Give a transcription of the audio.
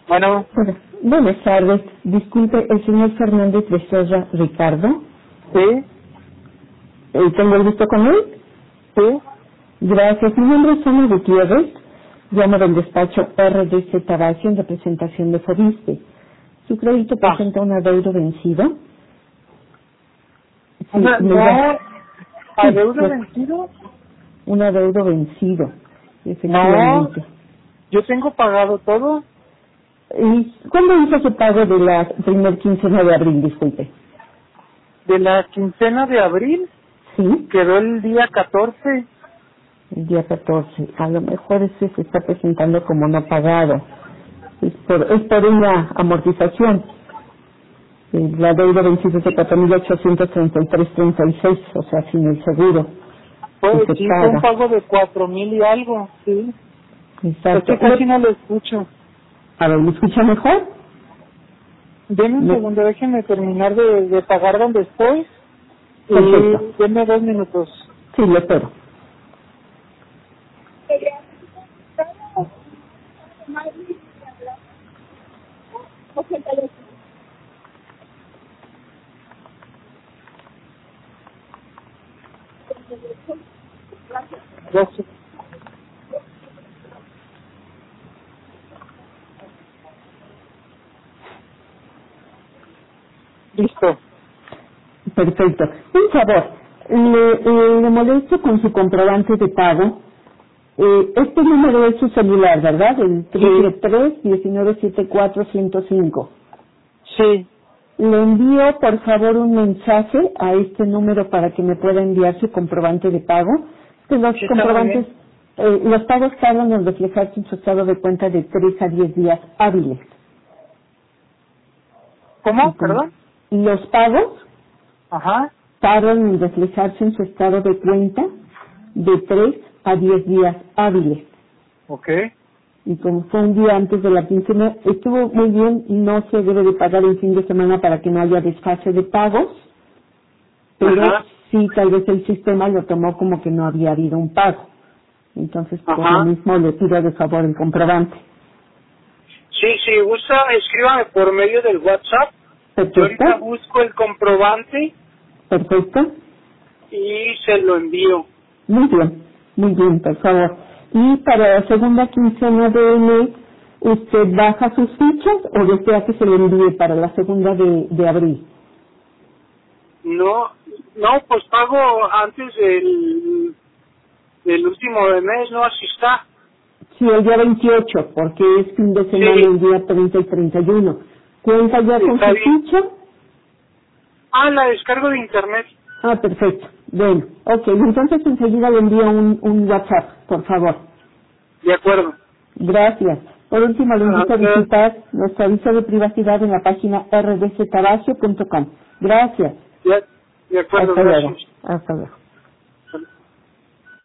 Bueno, Hola. Buenas tardes. Disculpe, el señor Fernández Becerra Ricardo. sí, ¿Tengo el gusto con él? sí, Gracias. Mi nombre es Ana Gutiérrez. Llamo del despacho RDC Tabacio en representación de Fobiste. Su crédito presenta un adeudo vencido. Sí, no, ¿adeudo sí, vencido? un adeudo vencido, No, efectivamente. yo tengo pagado todo. ¿Y cuándo hizo su pago de la primer quincena de abril, disculpe? De la quincena de abril, Sí, quedó el día 14. el día 14. A lo mejor ese se está presentando como no pagado. Es por una amortización. La deuda vencida es de 4.833.36, o sea, sin el seguro que Pues se sí, fue un paga. pago de 4,000 y algo, sí. Es Exacto. que casi no lo escucho. A ver, ¿me escucha mejor? Denme un No. segundo, déjenme terminar de pagar donde estoy. Perfecto. Y denme 2 minutos. Sí, lo espero. Gracias. Listo. Perfecto. Un favor, le molesto con su comprobante de pago. Este número es su celular, ¿verdad? El Sí, 333-1974-105. sí. Le envío, por favor, un mensaje a este número para que me pueda enviar su comprobante de pago. Que los Sí, está muy comprobantes, bien. los pagos tardan en reflejarse en su estado de cuenta de 3 a 10 días hábiles. Y ¿Cómo? como ¿Perdón? los pagos Ajá. tardan en reflejarse en su estado de cuenta de 3 a 10 días hábiles. Ok. Y como fue un día antes de la quincena, estuvo muy bien, no se debe de pagar el fin de semana para que no haya desfase de pagos, pero Ajá. sí tal vez el sistema lo tomó como que no había habido un pago. Entonces, por lo Ajá. mismo le pido de favor el comprobante. Sí, si gusta, escríbame por medio del WhatsApp. Yo ¿Perfecto? ahorita busco el comprobante ¿Perfecto? y se lo envío. Muy bien, por favor. Y para la segunda quincena de mes, ¿usted baja sus fichas o desea que se le envíe para la segunda de abril? No, no, pues pago antes del último de mes, ¿no? Así está. Sí, el día 28, porque es fin de semana Sí, el día 30 y 31. ¿Cuenta ya con está su bien. ficha? Ah, la descargo de internet. Ah, perfecto. Bueno, ok, entonces enseguida le envío un WhatsApp, por favor. De acuerdo. Gracias. Por último, le invito a Gracias. visitar nuestro aviso de privacidad en la página rdctabacio.com. Gracias. De acuerdo, Hasta luego. gracias. Hasta luego.